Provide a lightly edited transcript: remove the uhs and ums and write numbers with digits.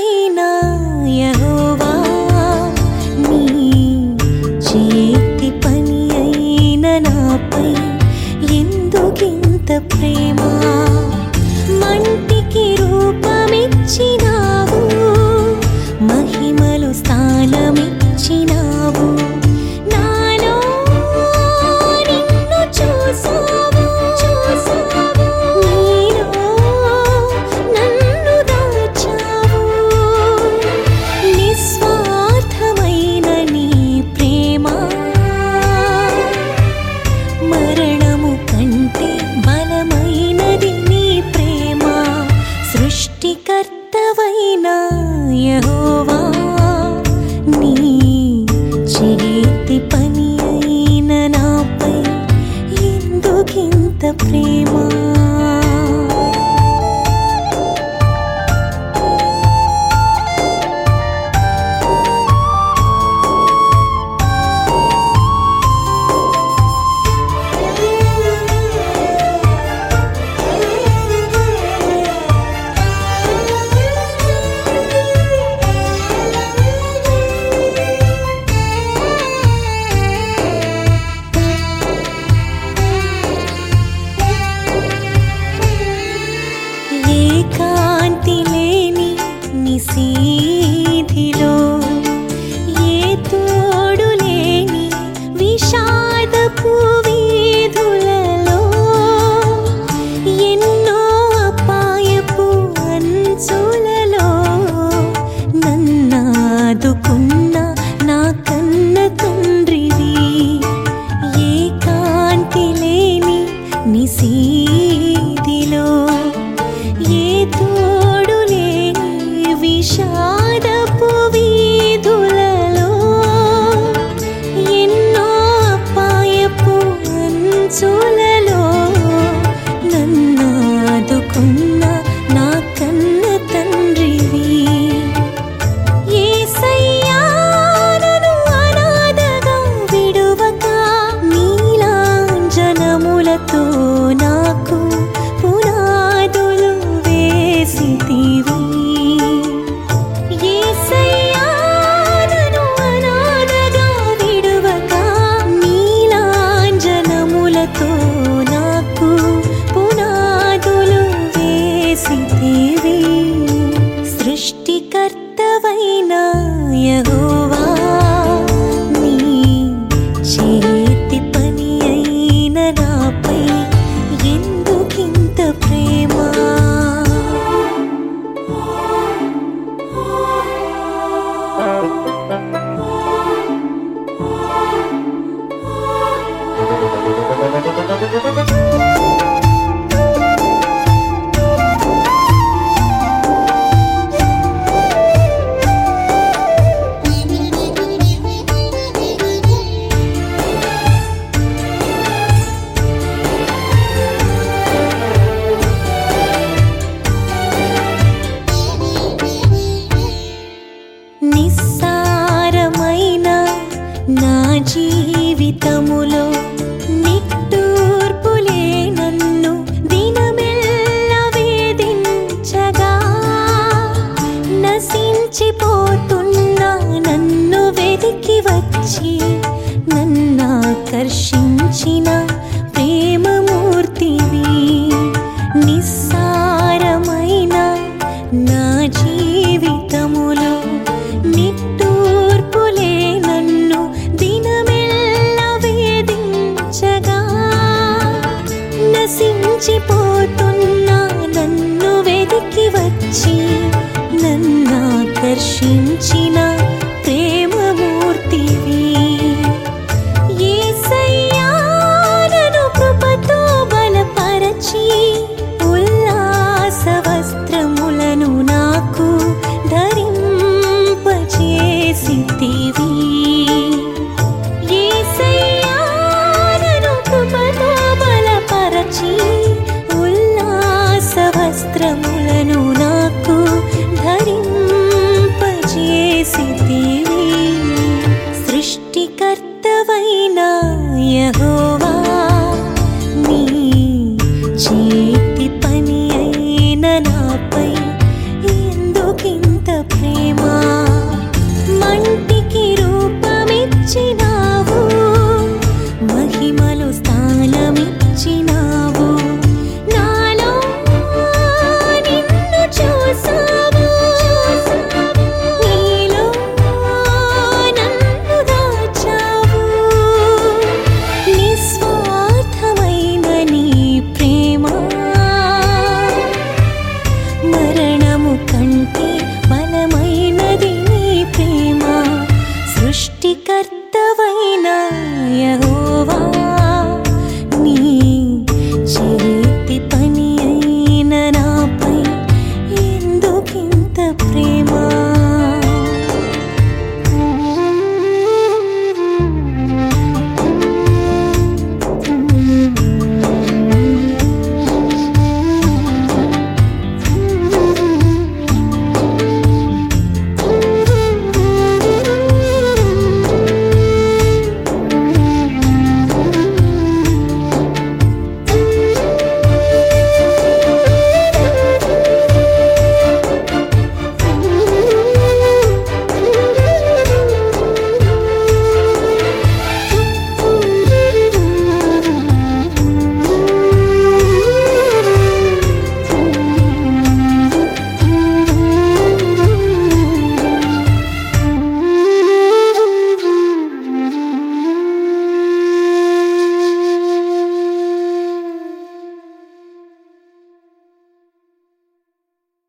సృష్టికర్తవైనా యెహోవా నీ చేతి పని అయిన నాపై ఎందుకింత ప్రేమ మంటికి రూపమిచ్చినావు మహిమలు స్థానమిచ్చినావు నాలో నిన్ను చూసావు నీలో నన్ను దాచావు నిస్వార్థమైన నీ ప్రేమ మరణము కంటే బలమైనది నీ ప్రేమ సృష్టికర్తవైనా యెహోవా నీ చేతి పని అయిన నాపై ఎందుకింత ప్రేమ ఏకాంతి లేని నిశీధిలో ఏ తోడు లేని విషాదపు వీధులలో ఎన్నో అపాయపు అంచులలో నన్నాదుకున్న నా కన్న తండ్రివి ఏకాంతి లేని నిశీధిలో ఏ తోడు లేని విషాదపు వీధులలో ఎన్నో అపాయపు అంచులలో నన్నాదుకున్న నా కన్న తండ్రివి యేసయ్యా నన్ను అనాథగా విడువక నీలాంజనములతో నాకు పునాదులు వేసితివి యేసయ్యా నన్ను అనాథగా విడువక నీలాంజనములతో నాకు పునాదులు వేసితివి సృష్టికర్తవైనా యెహోవా నీ చేతి పని అయిన నాపై ఎందుకింత ప్రేమ నిస్సారమైన నా జీవితములో నిట్టూర్పులే నన్ను దినమెల్లా వేధించగా నశించిపోతున్న నన్ను వెతికి వచ్చి నన్నాకర్షించిన ప్రేమమూర్తివి నిస్సారమైన నా జీవితములో నిట్టూర్పులే నన్ను దినమెల్లా వేధించగా నశించిపోతున్న నన్ను వెతికి వచ్చి నన్నాకర్షించిన